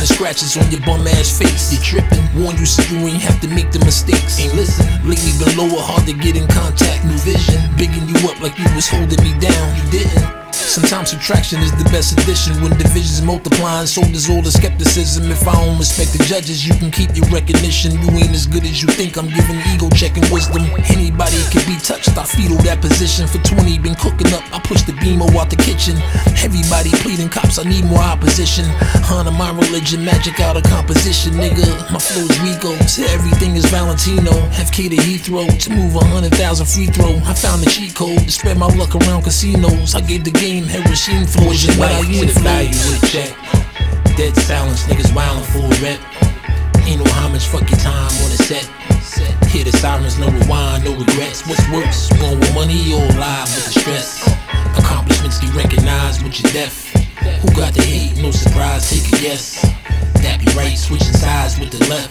the scratches on your bum ass face. You tripping, warn you so you ain't have to make the mistakes. Ain't listen, lately been lower, hard to get in contact. New vision, bigging you up like you was holding me down. You didn't. Sometimes subtraction is the best addition. When division's multiplying, so does all the skepticism. If I don't respect the judges, you can keep your recognition. You ain't as good as you think. I'm giving ego checking wisdom. Anybody can be touched, I fetal that position. For 20, been cooking up, I push the BMO out the kitchen. Everybody pleading cops, I need more opposition. Honor my religion, magic out of composition, nigga. My flow's Rico, so everything is Valentino. FK to Heathrow, to move 100,000 free throw. I found the cheat code to spread my luck around casinos. I gave the game heroin flows, your life to the value with a check. Dead silence, niggas wildin' for a rep. Ain't no homage, fuck your time on the set. Hear the sirens, no rewind, no regrets. What's worse, going with money or live with the stress? Accomplishments get recognized with your death. Who got the hate? No surprise, take a guess. That be right, switching sides with the left.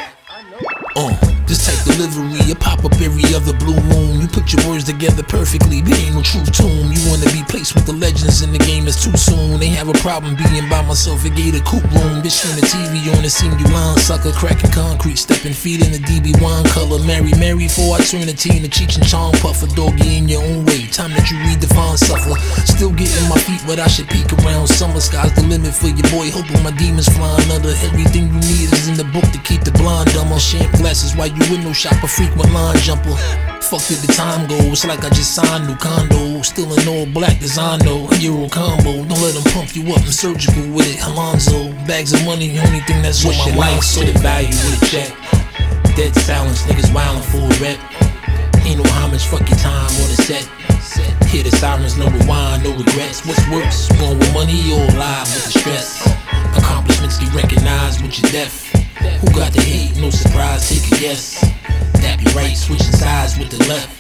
This type delivery, a pop up every other blue moon. You put your words together perfectly, there ain't no true tune. You wanna be placed with the legends in the game, it's too soon. They have a problem being by myself, it gave a coupe room. Bitch on the TV on the scene, you line sucker, cracking concrete, stepping feet in the DB wine color. Mary for eternity in the Cheech and Chong puffer. Doggy in your own way, time that you redefine suffer. Still getting my feet, but I should peek around. Summer sky's the limit for your boy, hoping my demons flying under. Everything you need is in the book to keep the blind dumber. Champ glasses while you window shopper, frequent line jumper. Fuck did the time go, it's like I just signed new condo. Still in all black design though, a Euro combo. Don't let them pump you up, I'm surgical with it, Alonzo. Bags of money, the only thing that's on my life, so the value with a check. Dead silence, niggas wildin' for a rep. Ain't no homage, fuck your time on the set. Hear the sirens, no rewind, no regrets. What's worse, going with money or live with the stress? Accomplishments get recognized with your death. Who got the hate? No surprise, take a guess. That be right, switching sides with the left.